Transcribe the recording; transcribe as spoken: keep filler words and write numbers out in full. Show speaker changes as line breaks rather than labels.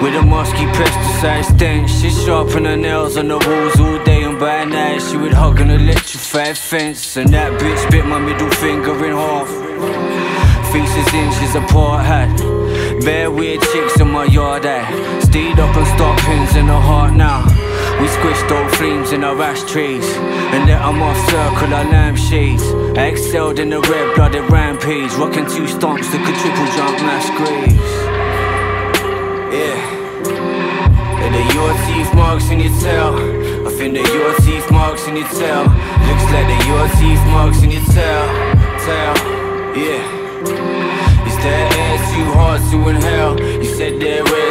with a musky pesticide stench. She sharpen her nails on the walls all day, and by night she would hug an electrified fence. And that bitch bit my middle finger in half. Faces inches apart, had bare weird chicks in my yard, I stayed up and start pins in her heart now. We squished old flames in our ashtrays and let them off circle our lampshades. I excelled in the red-blooded rampage, rocking two stomps that could triple jump mass graves. Yeah, and the your teeth marks in your tail. I think that your teeth marks in your tail. Looks like the your teeth marks in your tail. Tail, yeah. Is that air too hard to inhale? You said that way